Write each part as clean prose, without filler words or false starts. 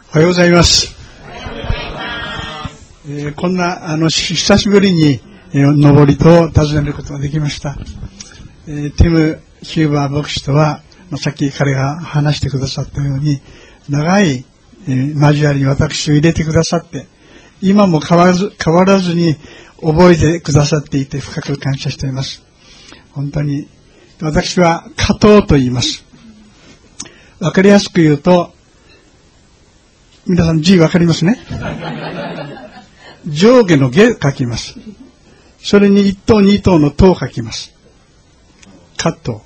おはようございます。こんな久しぶりに登りと訪ねることができました。ティム・ヒューバー牧師とは、さっき彼が話してくださったように長い交わりに私を入れてくださって、今も変わらずに覚えてくださっていて深く感謝しています。本当に私は加藤と言います。わかりやすく言うと、皆さん字わかりますね。上下の下書きます。それに一等二等の等書きます。加藤。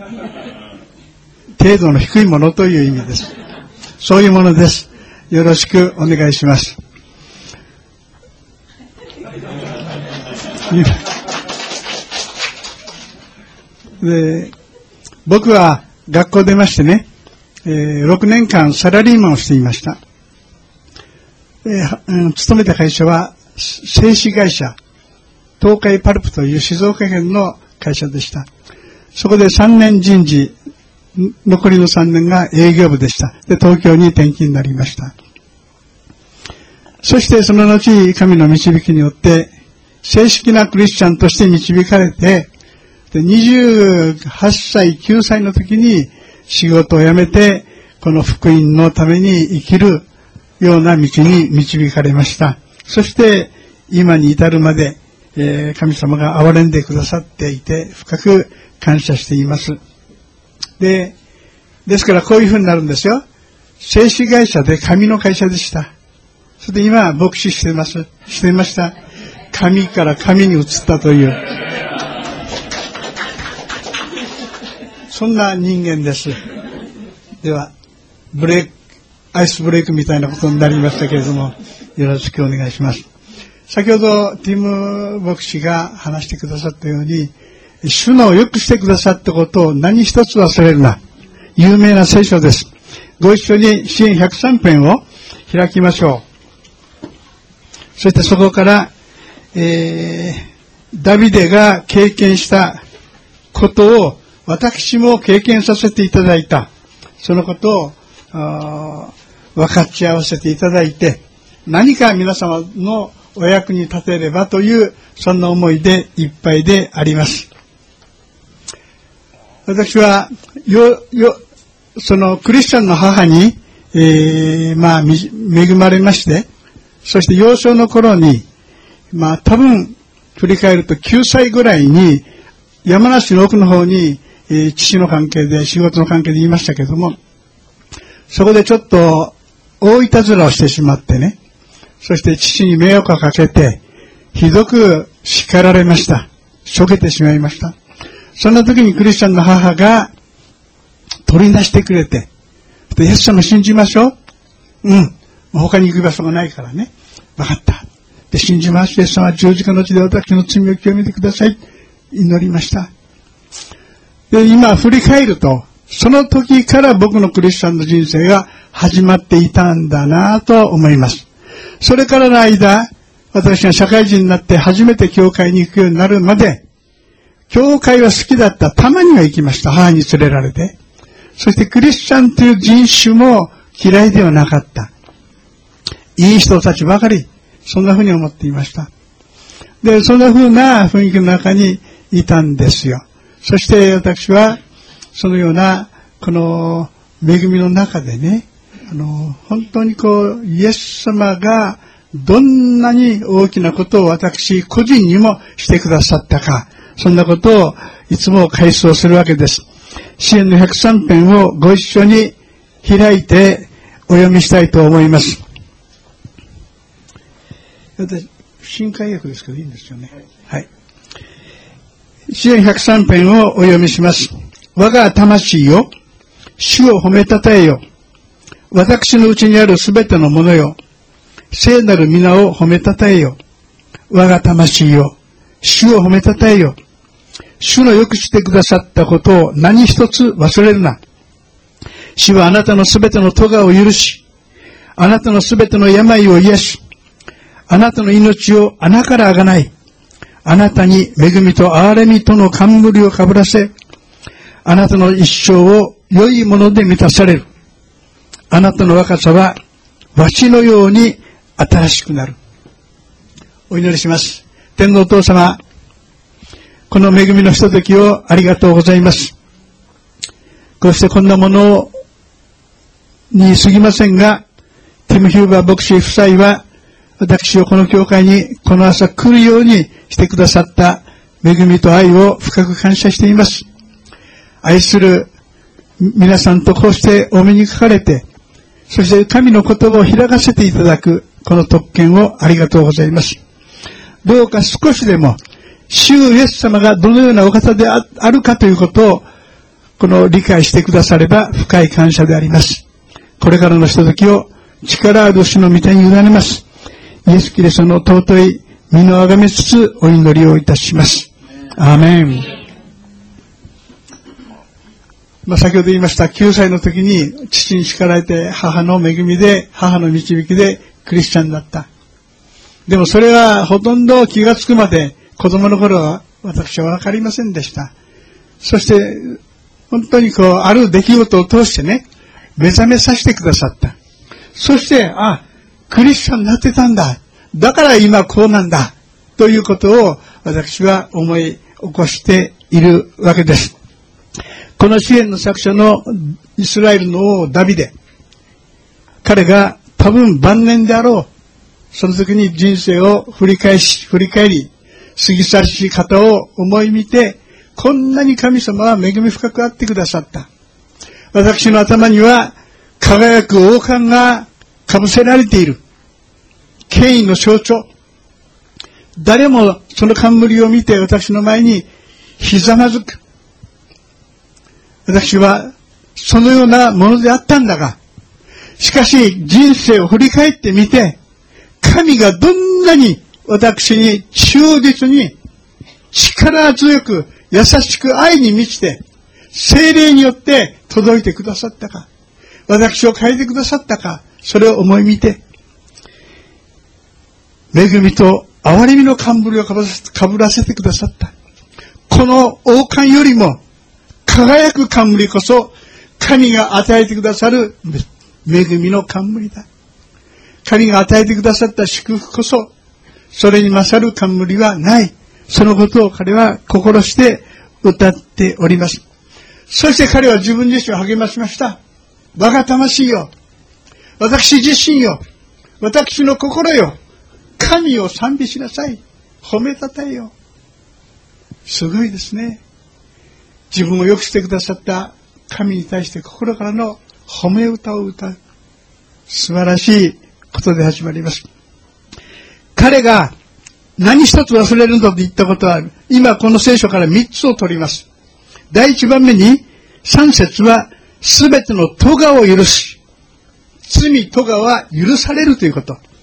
程度の低いものという意味です。そういうものです。よろしくお願いします。で、僕は学校出ましてね、6年間サラリーマンをしていました。勤めた会社は製紙会社、東海パルプという静岡県の会社でした。そこで3年人事、残りの3年が営業部でした。で、東京に転勤になりました。そしてその後、神の導きによって正式なクリスチャンとして導かれて、で28歳、9歳の時に仕事を辞めて、この福音のために生きるような道に導かれました。そして今に至るまで、神様が憐れんでくださっていて深く感謝しています。ですからこういうふうになるんですよ。製紙会社で紙の会社でした。それで今牧師していました。紙から紙に移ったというそんな人間です。ではアイスブレイクみたいなことになりましたけれども、よろしくお願いします。先ほどティム牧師が話してくださったように、主のよくしてくださったことを何一つ忘れるな。有名な聖書です。ご一緒に詩編103編を開きましょう。そしてそこから、ダビデが経験したことを私も経験させていただいた。そのことを分かち合わせていただいて、何か皆様のお役に立てればというそんな思いでいっぱいであります。私はそのクリスチャンの母に、恵まれまして、そして幼少の頃に多分振り返ると9歳ぐらいに山梨の奥の方に、父の関係で仕事の関係で言いましたけども、そこでちょっと大いたずらをしてしまってね、そして父に迷惑をかけてひどく叱られました。しょげてしまいました。そんな時にクリスチャンの母が取り出してくれて、イエス様信じましょう。他に行く場所がないからね。分かった。で、信じます。イエス様は十字架の地で私の罪を清めてください。祈りました。で、今振り返ると、その時から僕のクリスチャンの人生が始まっていたんだなと思います。それからの間、私が社会人になって初めて教会に行くようになるまで、教会は好きだった。たまには行きました。母に連れられて。そしてクリスチャンという人種も嫌いではなかった。いい人たちばかり。そんな風に思っていました。で、そんな風な雰囲気の中にいたんですよ。そして私は、そのような、この恵みの中でね、本当にイエス様がどんなに大きなことを私個人にもしてくださったか、そんなことをいつも回想するわけです。詩編の103編をご一緒に開いてお読みしたいと思います。私、新海訳ですけどいいんですよね。はい。詩編103編をお読みします。我が魂よ、主を褒めたたえよ。私のうちにあるすべてのものよ、聖なる皆を褒めたたえよ。我が魂よ、主を褒めたたえよ。主のよくしてくださったことを何一つ忘れるな。主はあなたのすべての咎を許し、あなたのすべての病を癒し、あなたの命を穴からあがない、あなたに恵みと憐れみとの冠をかぶらせ、あなたの一生を良いもので満たされる。あなたの若さは鷲のように新しくなる。お祈りします。天のお父様、この恵みのひとときをありがとうございます。こうしてこんなものに過ぎませんが、ティム・ヒューバー牧師夫妻は、私をこの教会にこの朝来るようにしてくださった恵みと愛を深く感謝しています。愛する皆さんとこうしてお目にかかれて、そして神の言葉を開かせていただくこの特権をありがとうございます。どうか少しでも主イエス様がどのようなお方であるかということをこの理解してくだされば深い感謝であります。これからのひとときを力ある主の御手に委ねます。イエスキリストの尊い身をあがめつつお祈りをいたします。アーメン。先ほど言いました9歳の時に父に叱られて母の恵みで母の導きでクリスチャンだった。でもそれはほとんど気がつくまで子供の頃は私はわかりませんでした。そして本当にある出来事を通してね、目覚めさせてくださった。そして、クリスチャンになってたんだ。だから今こうなんだ。ということを私は思い起こしているわけです。この詩篇の作者のイスラエルの王ダビデ。彼が多分晩年であろう。その時に人生を振り返り、過ぎ去し方を思い見て、こんなに神様は恵み深くあってくださった。私の頭には輝く王冠がかぶせられている。権威の象徴。誰もその冠を見て私の前にひざまずく。私はそのようなものであったんだが、しかし人生を振り返ってみて、神がどんなに私に忠実に力強く優しく愛に満ちて聖霊によって届いてくださったか、私を変えてくださったか、それを思い見て、恵みと憐れみの冠をかぶらせてくださった。この王冠よりも輝く冠こそ神が与えてくださる恵みの冠だ。神が与えてくださった祝福こそそれに勝る冠はない。そのことを彼は心して歌っております。そして彼は自分自身を励ましました。我が魂よ、私自身よ、私の心よ、神を賛美しなさい。褒めたたえよ。すごいですね。自分を良くしてくださった神に対して心からの褒め歌を歌う。素晴らしいことで始まります。彼が何一つ忘れるのと言ったことはある。今この聖書から3つを取ります。第1番目に3節はすべての咎を許し、罪咎は許されるということ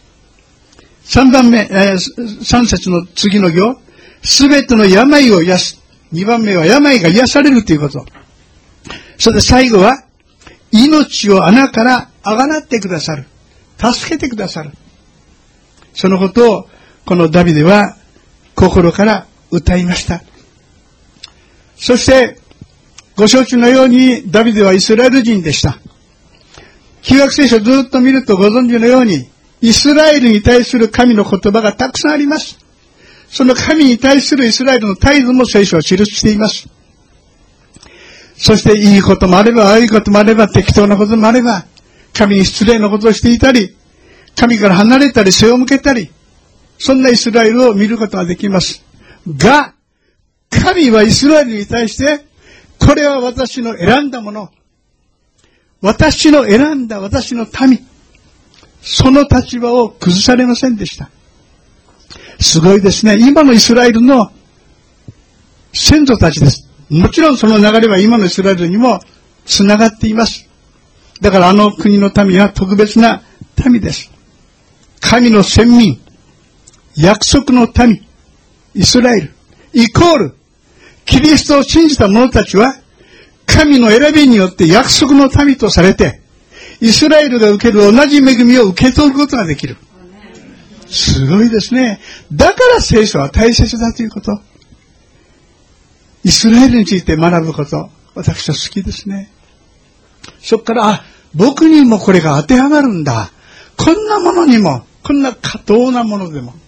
。3節の次の行、すべての病を癒す。2番目は病が癒されるということ。それで最後は命を穴からあがなってくださる。助けてくださる。そのことをこのダビデは心から歌いました。そしてご承知のようにダビデはイスラエル人でした。旧約聖書をずっと見るとご存知のようにイスラエルに対する神の言葉がたくさんあります。その神に対するイスラエルの態度も聖書は記しています。そしていいこともあれば悪いこともあれば適当なこともあれば神に失礼なことをしていたり神から離れたり背を向けたり、そんなイスラエルを見ることができます。が、神はイスラエルに対して、これは私の選んだもの。私の選んだ私の民。その立場を崩されませんでした。すごいですね。今のイスラエルの先祖たちです。もちろんその流れは今のイスラエルにも繋がっています。だからあの国の民は特別な民です。神の選民、約束の民、イスラエル、イコール、キリストを信じた者たちは、神の選びによって約束の民とされて、イスラエルが受ける同じ恵みを受け取ることができる。すごいですね。だから聖書は大切だということ。イスラエルについて学ぶこと、私は好きですね。そこから、僕にもこれが当てはまるんだ。 こんなものにも、こんな過当なものでも、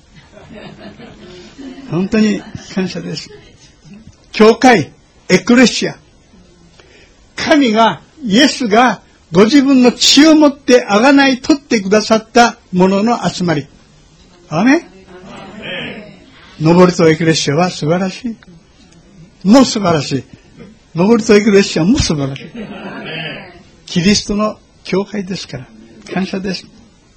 本当に感謝です。教会、エクレシア、神が、イエスがご自分の血をもって贖い取ってくださったものの集まり。アーメン。登りとエクレシアは素晴らしい。もう素晴らしい。登りとエクレシアも素晴らしい。キリストの教会ですから、感謝です。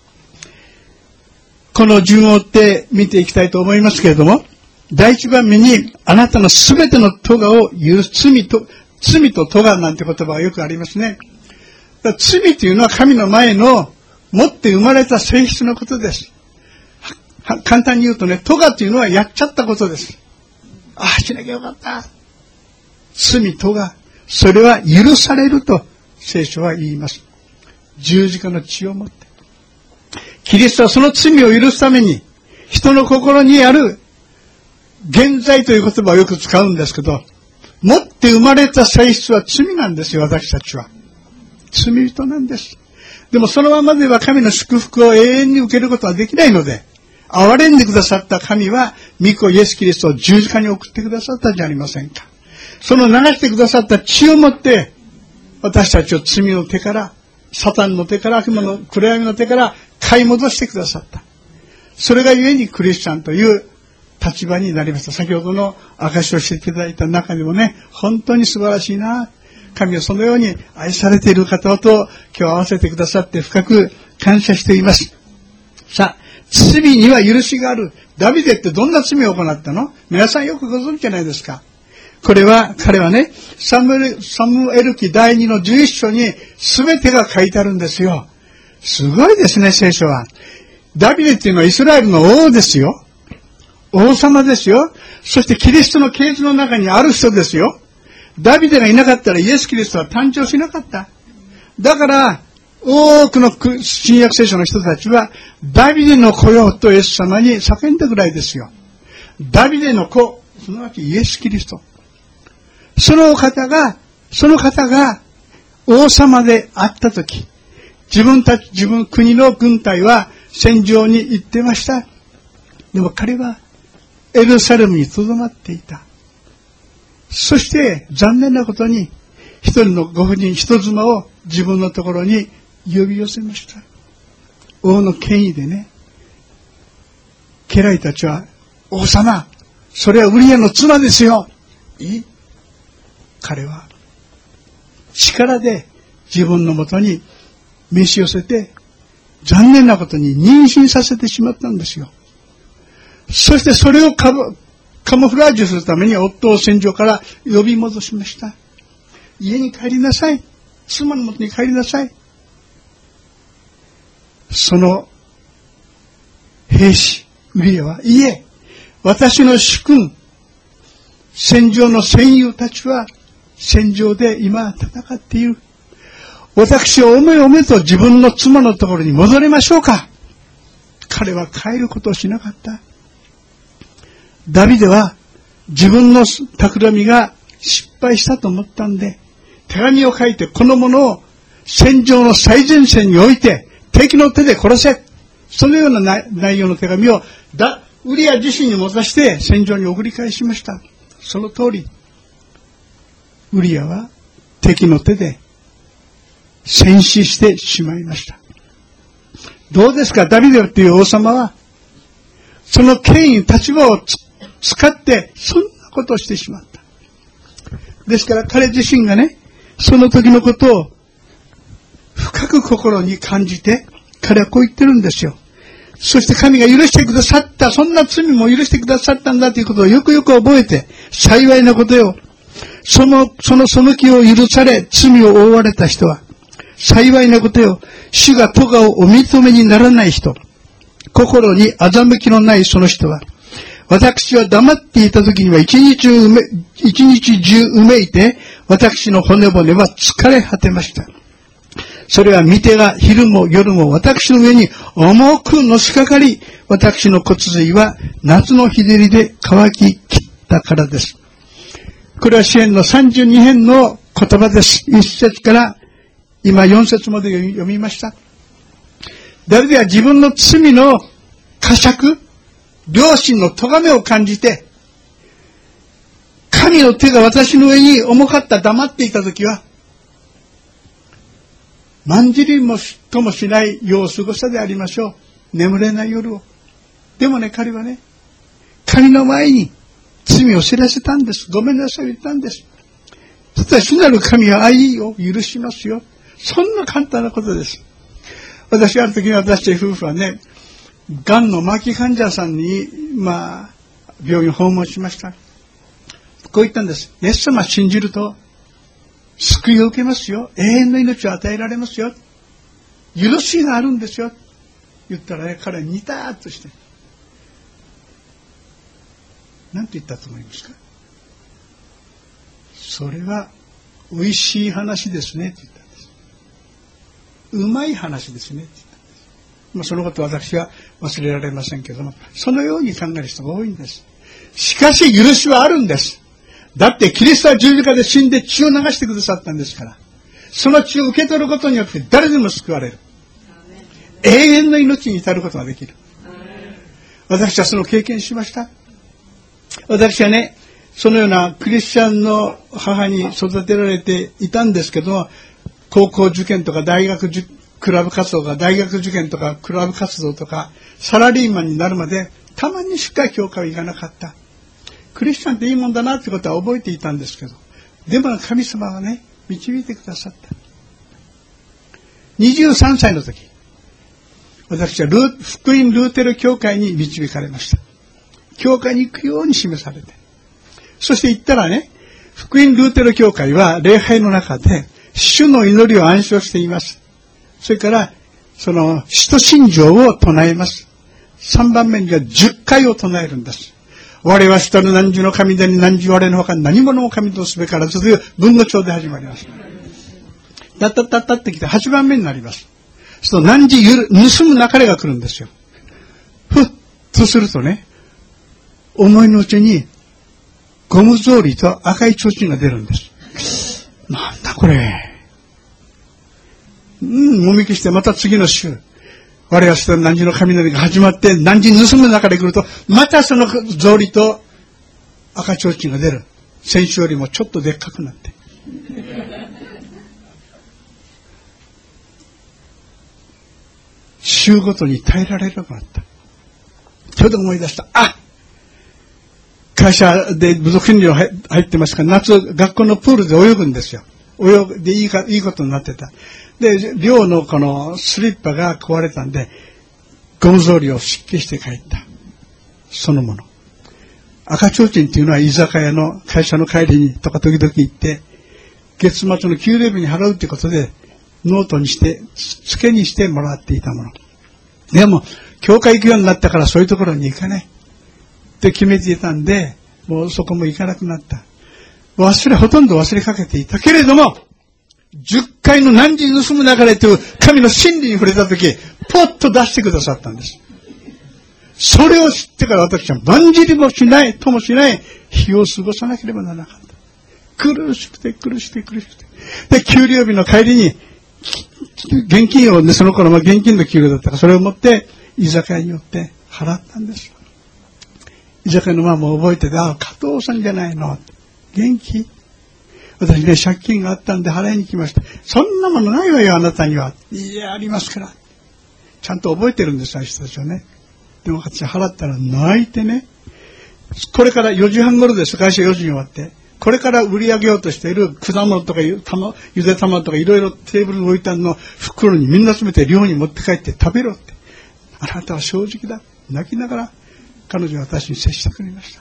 この順を追って見ていきたいと思いますけれども、第一番目に、あなたのすべての咎を許す、罪と咎なんて言葉がよくありますね。罪というのは神の前の持って生まれた性質のことです。簡単に言うとね、咎というのはやっちゃったことです。ああ、しなきゃよかった。罪、咎、それは許されると聖書は言います。十字架の血をもって。キリストはその罪を許すために、人の心にある現在という言葉をよく使うんですけど、持って生まれた性質は罪なんですよ、私たちは。罪人なんです。でもそのままでは神の祝福を永遠に受けることはできないので、憐れんでくださった神は、御子イエスキリストを十字架に送ってくださったじゃありませんか。その流してくださった血をもって、私たちを罪の手から、サタンの手から、悪魔の暗闇の手から買い戻してくださった。それがゆえにクリスチャンという立場になりました。先ほどの証しをしていただいた中でもね、本当に素晴らしいな。神はそのように愛されている方と今日合わせてくださって深く感謝しています。さあ、罪には許しがある。ダビデってどんな罪を行ったの？皆さんよくご存知じゃないですか。彼はね、サムエル記第2の11章に全てが書いてあるんですよ。すごいですね、聖書は。ダビデっていうのはイスラエルの王ですよ。王様ですよ。そしてキリストの系図の中にある人ですよ。ダビデがいなかったらイエス・キリストは誕生しなかった。だから、多くの新約聖書の人たちは、ダビデの子よとイエス様に叫んだぐらいですよ。ダビデの子、すなわちイエス・キリスト。その方が王様であったとき、自分国の軍隊は戦場に行ってました。でも彼はエルサレムに留まっていた。そして残念なことに一人のご婦人人妻を自分のところに呼び寄せました。王の権威でね、家来たちは、王様、それはウリアの妻ですよ。彼は力で自分のもとに召し寄せて、残念なことに妊娠させてしまったんですよ。そしてそれをカモフラージュするために夫を戦場から呼び戻しました。家に帰りなさい。妻のもとに帰りなさい。その兵士、ウリアは、いえ、私の主君、戦場の戦友たちは戦場で今戦っている。私はおめおめと自分の妻のところに戻りましょうか。彼は帰ることをしなかった。ダビデは自分の企みが失敗したと思ったんで、手紙を書いてこのものを戦場の最前線に置いて敵の手で殺せ。そのような内容の手紙をウリア自身に持たして戦場に送り返しました。その通り、ウリアは敵の手で戦死してしまいました。どうですか、ダビデという王様は、その権威、立場を使って、そんなことをしてしまった。ですから彼自身がね、その時のことを深く心に感じて、彼はこう言ってるんですよ。そして神が許してくださった、そんな罪も許してくださったんだということをよくよく覚えて、幸いなことよ。その背きを許され、罪を負われた人は、幸いなことよ。主が咎をお認めにならない人、心に欺きのないその人は、私は黙っていた時には一日中うめいて、私の骨々は疲れ果てました。それは御手が昼も夜も私の上に重くのしかかり、私の骨髄は夏の日照りで乾ききったからです。これは詩編の32編の言葉です。1節から今4節まで読みました。 ダビデは自分の罪の呵責、良心の咎めを感じて、神の手が私の上に重かった、黙っていたときは、まんじりもともしない夜を過ごしたでありましょう。眠れない夜を。でもね、彼はね、神の前に罪を知らせたんです。ごめんなさい言ったんです。そしたら主なる神は愛を許しますよ。そんな簡単なことです。私ある時に私たち夫婦はね、がんの末期患者さんに、病院訪問しました。こう言ったんです。イエス様信じると、救いを受けますよ。永遠の命を与えられますよ。許しがあるんですよ。言ったらね、彼はニターっとして。何て言ったと思いますか？それは、美味しい話ですね。って言ったんです。うまい話ですね。って言ったんです。そのことは私は忘れられませんけども、そのように考える人が多いんです。しかし、許しはあるんです。だってキリストは十字架で死んで血を流してくださったんですから、その血を受け取ることによって誰でも救われる。永遠の命に至ることができる。私はその経験しました。私はね、そのようなクリスチャンの母に育てられていたんですけど、高校受験とか大学クラブ活動とか大学受験とかクラブ活動とかサラリーマンになるまでたまにしか教会は行かなかった。クリスチャンっていいもんだなってことは覚えていたんですけど、でも神様がね、導いてくださった。23歳の時、私は福音ルーテル教会に導かれました。教会に行くように示されて。そして行ったらね、福音ルーテル教会は礼拝の中で主の祈りを暗唱しています。それから、その使徒信条を唱えます。3番目には10回を唱えるんです。我は主たる汝の神でに汝我のほか何者も神とすべからずという文語帳で始まります。だったったったってきて8番目になります。そう、汝盗むなかれが来るんですよ。ふっとするとね、思いのうちにゴム草履と赤い提灯が出るんです。なんだこれ。もみ消してまた次の週。我は主たる汝の神の日が始まって、汝盗む中で来ると、またその草履と赤提灯が出る。先週よりもちょっとでっかくなって。週ごとに耐えられなくなった。ちょうど思い出した。会社で部族訓練入ってますから、夏学校のプールで泳ぐんですよ。泳いでいいことになってた。で、寮のこのスリッパが壊れたんで、ゴム草履を湿気して帰った。そのもの。赤ちょうちんっていうのは居酒屋の会社の帰りにとか時々行って、月末の給料日に払うってことで、ノートにして、付けにしてもらっていたもの。でも、教会行くようになったからそういうところに行かない。って決めていたんで、もうそこも行かなくなった。ほとんど忘れかけていたけれども、10回の汝盗む流れという神の真理に触れたとき、ポッと出してくださったんです。それを知ってから私はまんじりもしない、ともしない日を過ごさなければならなかった。苦しくて。で、給料日の帰りに、現金をね、その頃は現金の給料だったから、それを持って居酒屋に寄って払ったんです。居酒屋のママも覚えてて、加藤さんじゃないの。元気？私ね、借金があったんで払いに来ました。そんなものないわよ、あなたには。いや、ありますから。ちゃんと覚えてるんです、あの人たちはね。でも私払ったら泣いてね、これから4時半頃です、会社4時に終わって。これから売り上げようとしている果物とかゆで卵とかいろいろテーブルに置いてあるのを袋にみんな詰めて寮に持って帰って食べろって。あなたは正直だ。泣きながら彼女は私に接してくれました。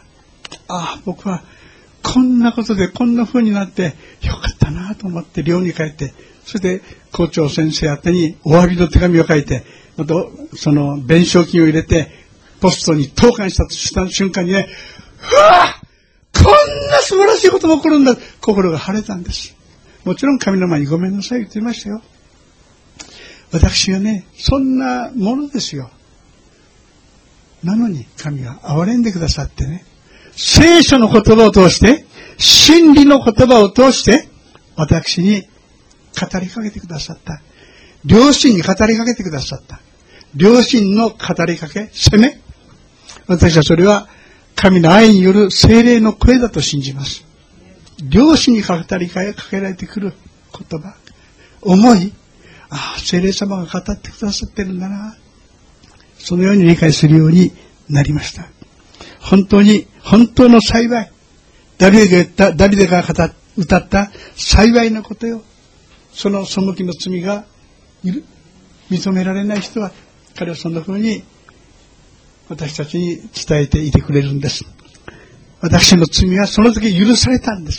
僕はこんなことでこんな風になってよかったなと思って寮に帰って、それで校長先生宛てにお詫びの手紙を書いて、またその弁償金を入れてポストに投函した瞬間にね、こんな素晴らしいことが起こるんだ。心が晴れたんです。もちろん神の前にごめんなさい言っていましたよ。私がね、そんなものですよ。なのに神が憐れんでくださってね、聖書の言葉を通して、真理の言葉を通して、私に語りかけてくださった。両親に語りかけてくださった。 良心の語りかけ、責め。私はそれは神の愛による聖霊の声だと信じます。良心に語りかけられてくる言葉、思い、聖霊様が語ってくださってるんだな。そのように理解するようになりました。本当の幸い。ダビデが歌った幸いのことよ。その背きの罪が認められない人は、彼はそんな風に私たちに伝えていてくれるんです。私の罪はその時許されたんです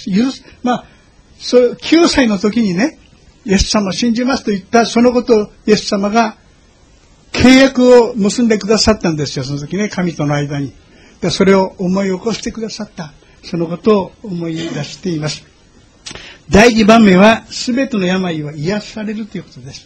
。9歳の時にね、イエス様を信じますと言ったそのことをイエス様が契約を結んでくださったんですよ。その時ね、神との間に。それを思い起こしてくださった。そのことを思い出しています。第2番目は、すべての病は癒されるということです。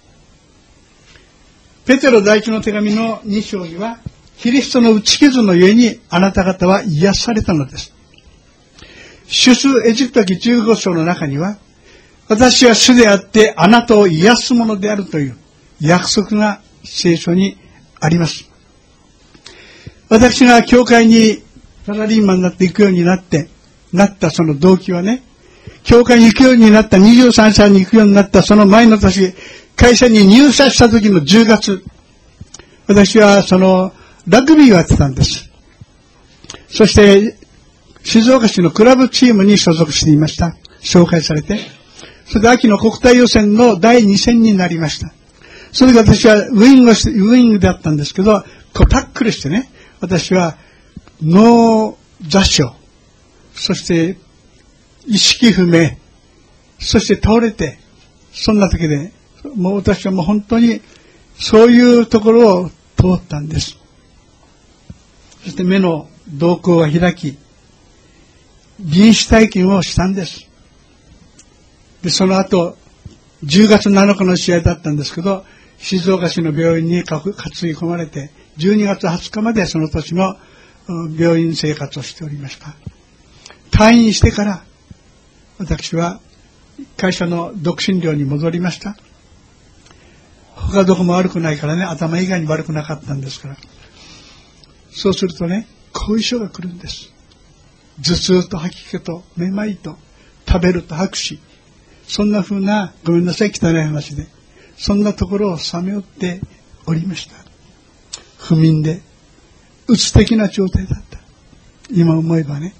ペテロ第一の手紙の2章には、キリストの打ち傷のゆえにあなた方は癒されたのです。出エジプト記15章の中には、私は主であってあなたを癒すものであるという約束が聖書にあります。私が教会にサラリーマンになっていくようになったその動機はね、教会に行くようになった23歳に行くようになったその前の年、会社に入社した時の10月、私はそのラグビーをやってたんです。そして静岡市のクラブチームに所属していました。紹介されて、それで秋の国体予選の第2戦になりました。それで私はウイングであったんですけど、タックルしてね、私は脳挫傷、そして意識不明、そして倒れて、そんな時で、もう私はもう本当にそういうところを通ったんです。そして目の瞳孔が開き、臨死体験をしたんです。で、その後、10月7日の試合だったんですけど、静岡市の病院に担ぎ込まれて、12月20日までその年の病院生活をしておりました。退院してから、私は会社の独身寮に戻りました。他どこも悪くないからね、頭以外に悪くなかったんですから。そうするとね、後遺症が来るんです。頭痛と吐き気とめまいと食べると吐くし、そんな風な、ごめんなさい、汚い話で、そんなところをさめおっておりました。不眠で、うつ的な状態だった。今思えばね。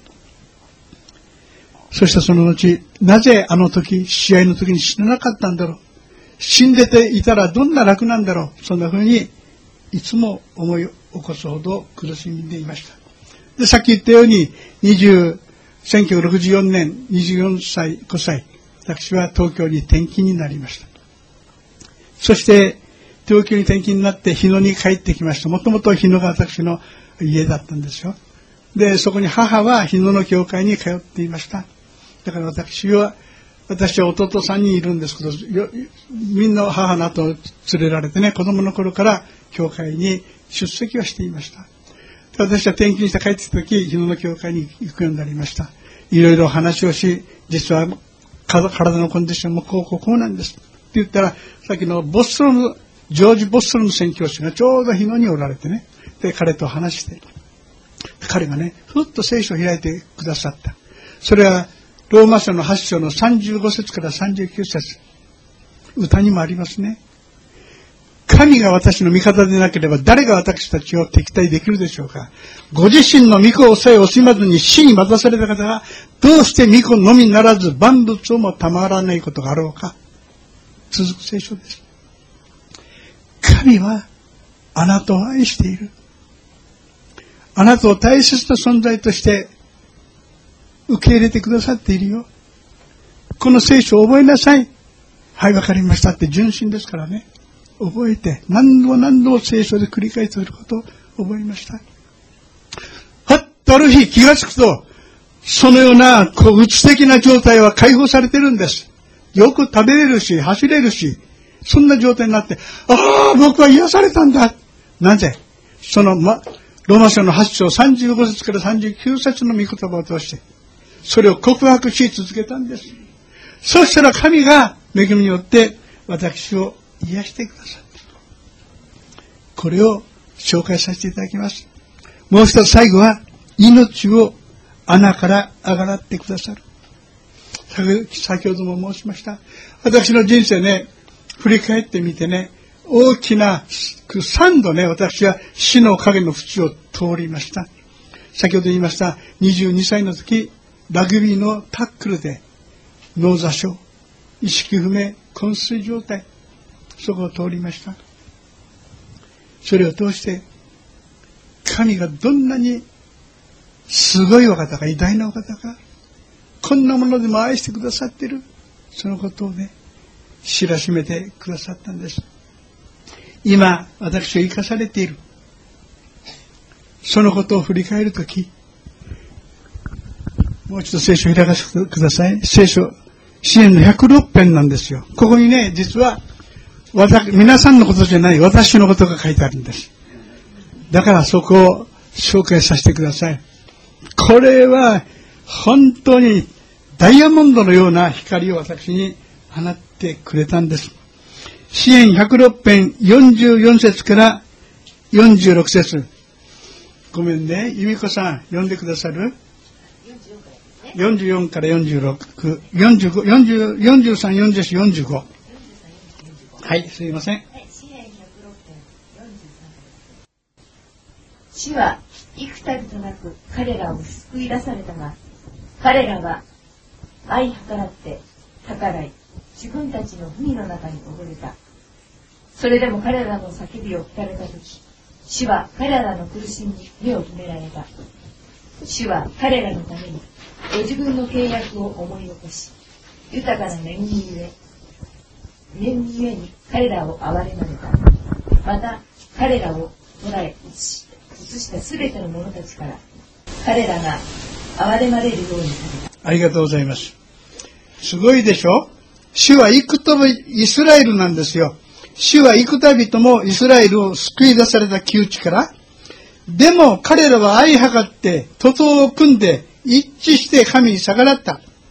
そしてその後、なぜあの時、試合の時に死ななかったんだろう。死んでていたらどんな楽なんだろう。そんな風に、いつも思い起こすほど苦しんでいました。で、さっき言ったように、1964年、24歳、5歳、私は東京に転勤になりました。そして、東京に転勤になって日野に帰ってきました。もともと日野が私の家だったんですよ。で、そこに母は日野の教会に通っていました。だから私は弟3人いるんですけど、みんな母の後を連れられてね、子供の頃から教会に出席をしていました。私は転勤して帰ってきた時、日野の教会に行くようになりました。いろいろ話をし、実は体のコンディションもこうなんです。って言ったら、さっきのジョージ・ボストロの宣教師がちょうど日野におられてね、で、彼と話して、彼がね、ふっと聖書を開いてくださった。それは、ローマ書の8章の35節から39節。歌にもありますね。神が私の味方でなければ誰が私たちを敵対できるでしょうか。ご自身の御子をさえ惜しまずに死に待たされた方がどうして御子のみならず万物をもたまらないことがあろうか。続く聖書です。神はあなたを愛している。あなたを大切な存在として受け入れてくださっているよ。この聖書を覚えなさい。はい、わかりましたって純真ですからね。覚えて、何度も聖書で繰り返していることを覚えました。はっとある日気がつくと、そのような、うつ的な状態は解放されてるんです。よく食べれるし、走れるし、そんな状態になって、僕は癒されたんだ。なぜその、ローマ書の8章35節から39節の御言葉を通して、それを告白し続けたんです。そしたら神が恵みによって私を癒してくださっこれを紹介させていただきます。もう一つ最後は、命を穴から上がらってくださる。先ほども申しました。私の人生ね、振り返ってみてね、大きな3度ね、私は死の影の淵を通りました。先ほど言いました、22歳の時、ラグビーのタックルで脳挫傷、意識不明、昏睡状態、そこを通りました。それを通して、神がどんなにすごいお方か、偉大なお方か、こんなものでも愛してくださっている、そのことをね、知らしめてくださったんです。今、私を生かされている。そのことを振り返るとき、もう一度聖書を開かせてください。聖書、詩篇の106編なんですよ。ここにね、実は、皆さんのことじゃない、私のことが書いてあるんです。だからそこを紹介させてください。これは、本当にダイヤモンドのような光を私に放ってくれたんです。詩篇106編44節から46節。ごめんね、由美子さん、読んでくださる？44から46、45、40、43、44、45。はい、すいません。 詩篇106編43。主は幾度となく彼らを救い出されたが、彼らは愛計らって逆らい、自分たちの文の中に溺れた。それでも彼らの叫びを聞かれたとき、主は彼らの苦しみに目を留められた。主は彼らのためにご自分の契約を思い起こし、豊かな恵みゆえに彼らを憐れまれた。また彼らを捕らえ移したすべての者たちから彼らが憐れまれるようにされた。 ありがとうございます。すごいでしょ？主は幾度もイスラエルなんですよ。主は幾度ともイスラエルを救い出された窮地から、でも彼らは相計って徒党を組んで一致して神に逆らった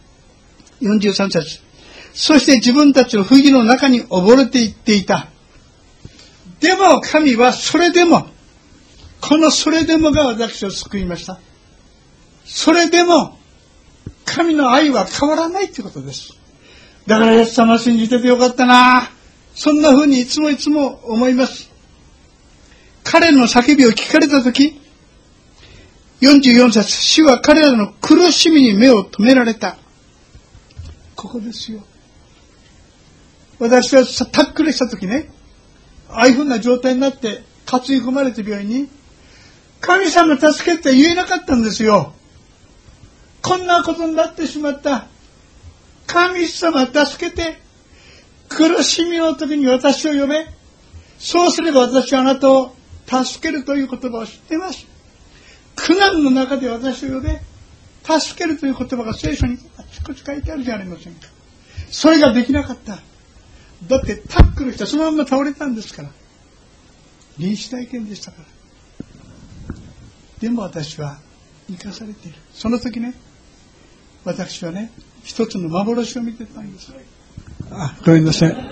。43節。そして自分たちの不義の中に溺れていっていた。でも神はそれでも、このそれでもが私を救いました。それでも神の愛は変わらないということです。だからイエス様を信じててよかったな、そんな風にいつも思います。彼の叫びを聞かれたとき、44節、主は彼らの苦しみに目を留められた。ここですよ。私はタックルしたときね、ああいう風な状態になって担ぎ込まれて病院に、神様助けって言えなかったんですよ。こんなことになってしまった。神様助けて、苦しみの時に私を呼べ。そうすれば私はあなたを助けるという言葉を知っています。苦難の中で私を呼べ。助けるという言葉が聖書にあちこち書いてあるじゃありませんか。それができなかった。だってタックルしてそのまま倒れたんですから。臨死体験でしたから。でも私は生かされている。その時ね、私はね、一つの幻を見てたんです。ごめんなさい。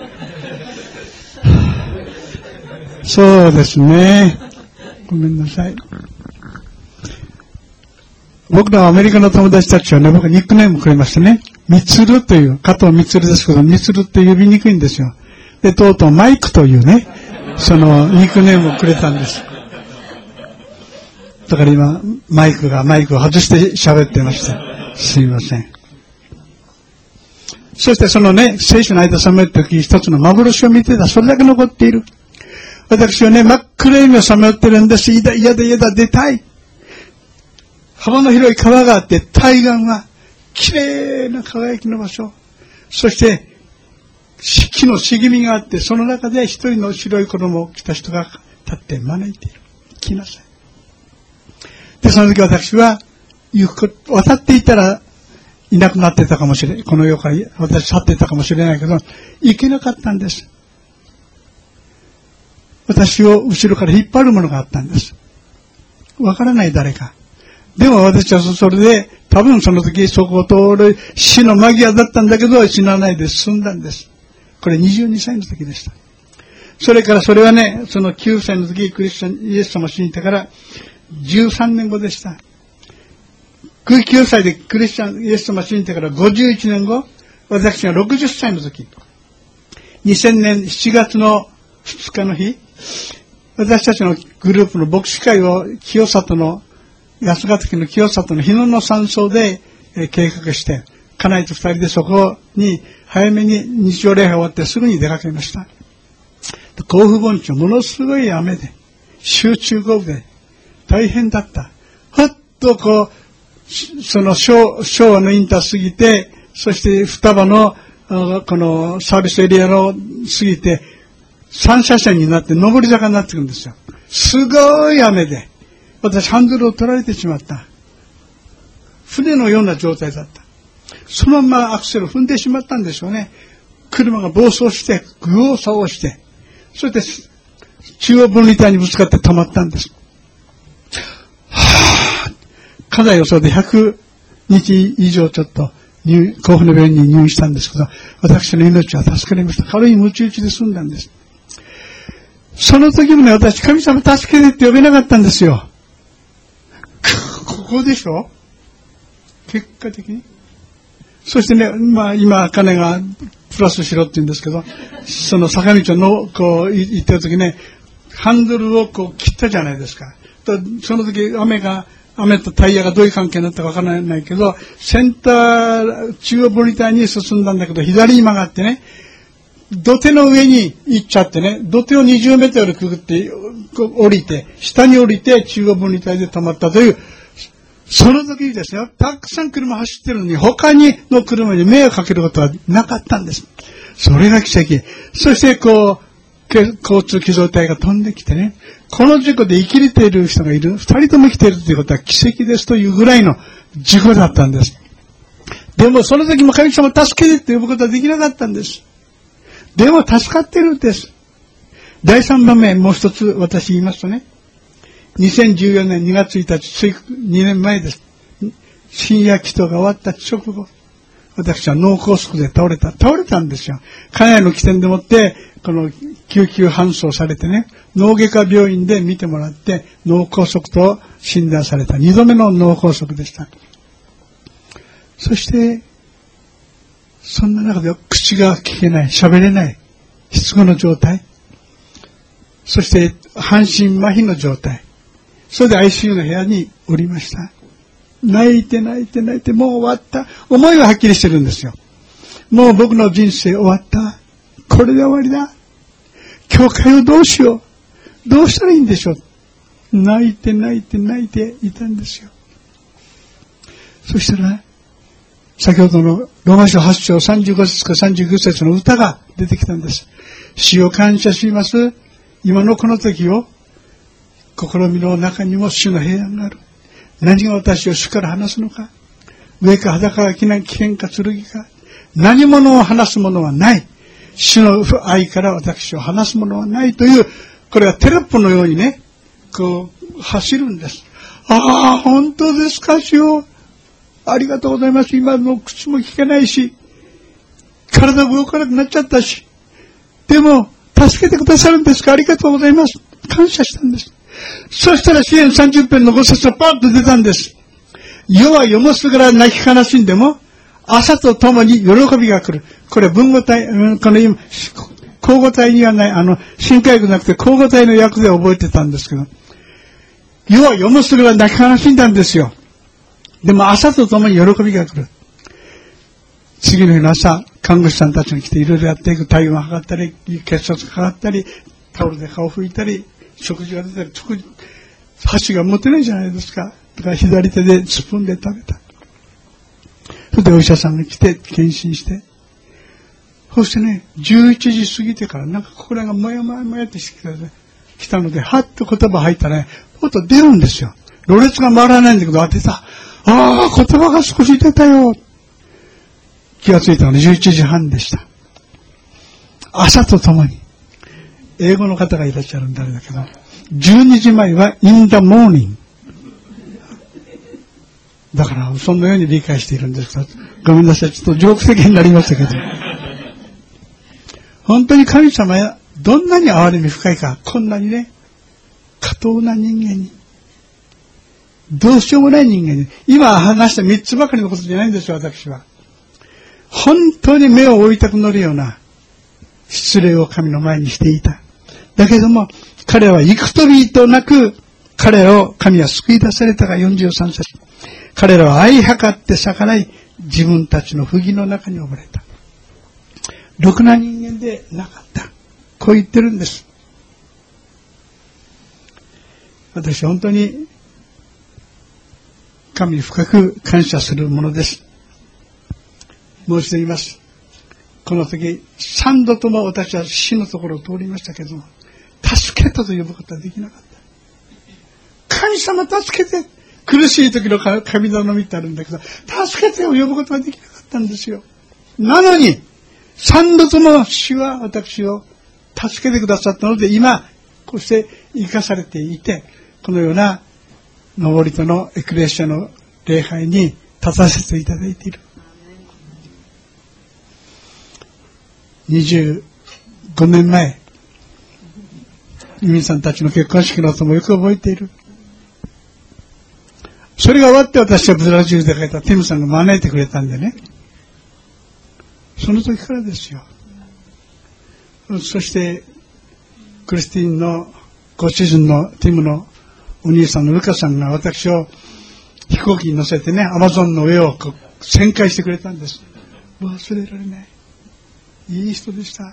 そうですね。ごめんなさい。僕のアメリカの友達たちはね、僕ニックネームくれましたね。ミツルという、加藤ミツルですけど、ミツルって呼びにくいんですよ。で、とうとうマイクというね、そのニックネームをくれたんです。だから今、マイクを外して喋ってました。すいません。そしてそのね、聖書の間さまよった時、一つの幻を見てた。それだけ残っている。私はね、真っ暗闇をさまよってるんです。嫌だ、出たい。幅の広い川があって、対岸は綺麗な輝きの場所。そして、木の茂みがあって、その中で一人の白い衣を着た人が立って招いている。来なさい。で、その時私は、渡っていたら、いなくなってたかもしれない。この世から私去っていたかもしれないけど、行けなかったんです。私を後ろから引っ張るものがあったんです。わからない誰か。でも私はそれで、多分その時そこを通る死の間際だったんだけど、死なないで済んだんです。これ22歳の時でした。 それからそれはね、その9歳の時、イエス様を信じてから13年後でした。9歳でイエス様を信じてから51年後、私が60歳の時、2000年7月の2日の日、私たちのグループの牧師会を清里の、安ヶ岳の清里の日野の山荘で計画して、家内と2人でそこに早めに日曜礼拝終わってすぐに出かけました。甲府盆地はものすごい雨で、集中豪雨で大変だった。ふっとこう、その昭和のインター過ぎて、そして双葉のこのサービスエリアの過ぎて、3車線になって上り坂になってくるんですよ。すごい雨で、私ハンドルを取られてしまった。船のような状態だった。そのままアクセルを踏んでしまったんでしょうね。車が暴走して、右往左往して、そして中央分離帯にぶつかって止まったんです。家内をそれで100日以上ちょっと甲府の病院に入院したんですけど、私の命は助かりました。軽いムチ打ちで済んだんです。その時もね、私、神様助けてって呼べなかったんですよ。ここでしょ？結果的に。そしてね、今、金がプラスしろって言うんですけど、その坂道をこう行ってる時ね、ハンドルをこう切ったじゃないですか。その時、雨とタイヤがどういう関係になったかわからないけど、センター、中央分離帯に進んだんだけど、左に曲がってね、土手の上に行っちゃってね、土手を20メートルくぐって降りて、下に降りて中央分離帯で止まったという、その時にですね、たくさん車走ってるのに、他の車に迷惑かけることはなかったんです。それが奇跡。そしてこう、交通機動隊が飛んできてね、この事故で生きれている人がいる、2人とも生きているということは奇跡ですというぐらいの事故だったんです。でもその時も神様を助けてって呼ぶことはできなかったんです。でも助かっているんです。第3番目、もう一つ私言いますとね、2014年2月1日、2年前です。深夜祈祷が終わった直後、私は脳梗塞で倒れたんですよ。家内の起点でもって、この救急搬送されてね、脳外科病院で見てもらって、脳梗塞と診断された2度目の脳梗塞でした。そして、そんな中で口が聞けない、喋れない、失語の状態、そして半身麻痺の状態、それで ICU の部屋におりました。泣いて、もう終わった。思いははっきりしてるんですよ。もう僕の人生終わった。これで終わりだ。教会をどうしよう。どうしたらいいんでしょう。泣いていたんですよ。そしたら、先ほどのローマ書8章35節か39節の歌が出てきたんです。主を感謝します。今のこの時を、試みの中にも主の平安がある。何が私を主から離すのか。上か裸か危険か剣か。何者を離すものはない。主の愛から私を離すものはないという、これはテロップのようにね、こう、走るんです。ああ、本当ですか、主よ。ありがとうございます。今の口も聞けないし、体も動かなくなっちゃったし。でも、助けてくださるんですか。ありがとうございます。感謝したんです。そしたら詩編30編の5節がパッと出たんです。世は世もすから泣き悲しんでも、朝とともに喜びが来る。これ文語体、この今、口語体にはない、新海語なくて口語体の訳で覚えてたんですけど、世は世もすから泣き悲しんだんですよ。でも朝とともに喜びが来る。次の日の朝、看護師さんたちが来ていろいろやっていく。体温を測ったり、血圧測ったり、タオルで顔を拭いたり、食事が出たり、箸が持てないじゃないですか。だから左手でスプーンで食べた。それでお医者さんが来て、検診して。そしてね、11時過ぎてからなんかこれがもやってきたので、はっと言葉入ったらね、ほっと出るんですよ。ろれつが回らないんだけど、当てた。ああ、言葉が少し出たよ。気がついたので11時半でした。朝とともに。英語の方がいらっしゃるんであれだけど、12時前は in the morning。だから、そのように理解しているんですが、ごめんなさい、ちょっとジョーク的になりましたけど。本当に神様どんなに憐れみ深いか、こんなにね、過当な人間に、どうしようもない人間に、今話した3つばかりのことじゃないんですよ、私は。本当に目を覆いたくなるような失礼を神の前にしていた。だけども、彼は幾飛びとなく、彼らを神は救い出されたが43節。彼らは相計って逆らい、自分たちの不義の中に溺れた。ろくな人間でなかった。こう言ってるんです。私本当に神に深く感謝するものです。もう一度言います。この時3度とも私は死のところを通りましたけども、助けたと呼ぶことはできなかった。神様助けて、苦しい時の神頼みってあるんだけど、助けてを呼ぶことはできなかったんですよ。なのに3度とも主は私を助けてくださったので、今こうして生かされていて、このような登戸のエクレシアの礼拝に立たせていただいている。25年前、皆さんたちの結婚式の後もよく覚えている。それが終わって私はブラジルで書いたティムさんが招いてくれたんでね。その時からですよ。そしてクリスティーンのご主人のティムのお兄さんのルカさんが私を飛行機に乗せてね、アマゾンの上を旋回してくれたんです。忘れられない。いい人でした。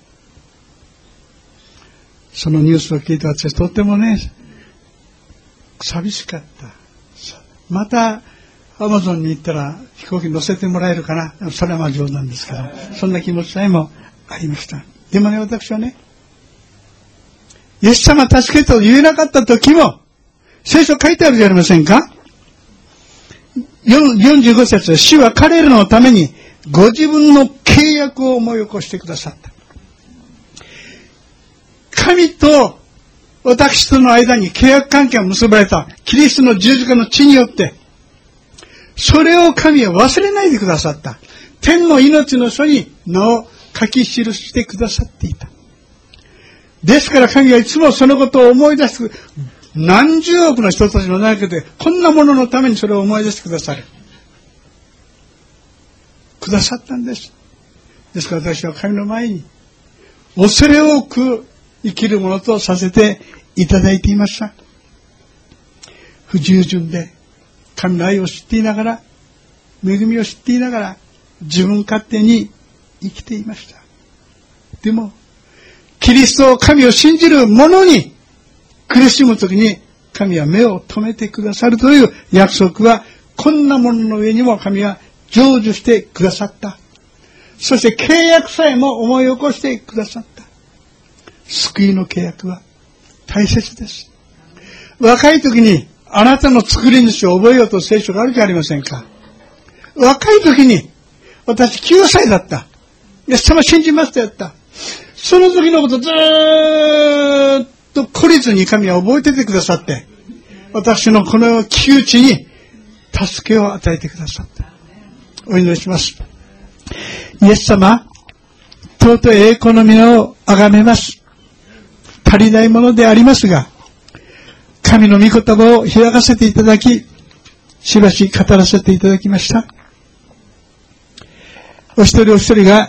そのニュースを聞いて私とってもね、寂しかった。またアマゾンに行ったら飛行機に乗せてもらえるかな。それはまあ冗談ですけど、そんな気持ちさえもありました。でもね、私はね、イエス様助けと言えなかった時も、聖書書いてあるじゃありませんか。45節、主は彼らのためにご自分の契約を思い起こしてくださった。神と私との間に契約関係が結ばれたキリストの十字架の血によって、それを神は忘れないでくださった。天の命の書に名を書き記してくださっていた。ですから神はいつもそのことを思い出す。何十億の人たちの中でこんなもののためにそれを思い出してくださったんです。ですから私は神の前に恐れ多く生きるものとさせていただいていました。不従順で神の愛を知っていながら、恵みを知っていながら自分勝手に生きていました。でもキリストを神を信じる者に苦しむときに神は目を留めてくださるという約束は、こんなものの上にも神は成就してくださった。そして契約さえも思い起こしてくださった。救いの契約は大切です。若い時にあなたの作り主を覚えようと聖書があるじゃありませんか。若い時に私9歳だった。イエス様信じますとやった。その時のことずーっと懲りずに神は覚えててくださって、私のこの窮地に助けを与えてくださった。お祈りします。イエス様、尊い栄光の皆をあがめます。足りないものでありますが、神の御言葉を開かせていただき、しばし語らせていただきました。お一人お一人が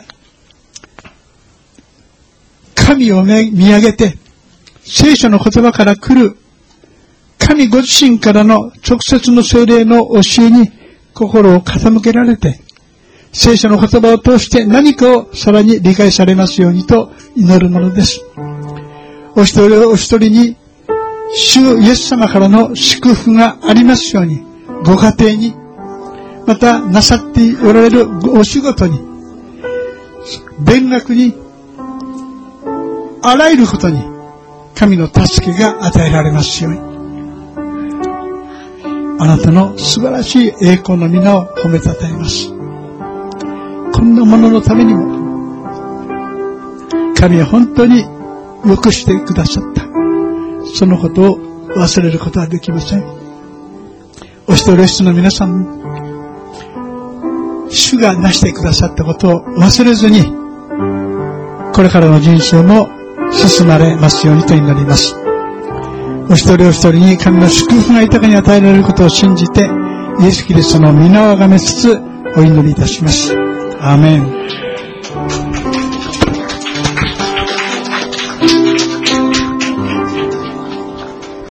神を見上げて、聖書の言葉から来る神ご自身からの直接の聖霊の教えに心を傾けられて、聖書の言葉を通して何かをさらに理解されますようにと祈るものです。お一人お一人に主イエス様からの祝福がありますように、ご家庭に、またなさっておられるお仕事に、勉学に、あらゆることに神の助けが与えられますように。あなたの素晴らしい栄光の皆を褒めたたえます。こんなもののためにも神は本当によくしてくださった。そのことを忘れることはできません。お一人お一人の皆さん、主がなしてくださったことを忘れずに、これからの人生も進まれますようにと祈ります。お一人お一人に神の祝福が豊かに与えられることを信じて、イエス・キリストの皆をあがめつつお祈りいたします。アーメン。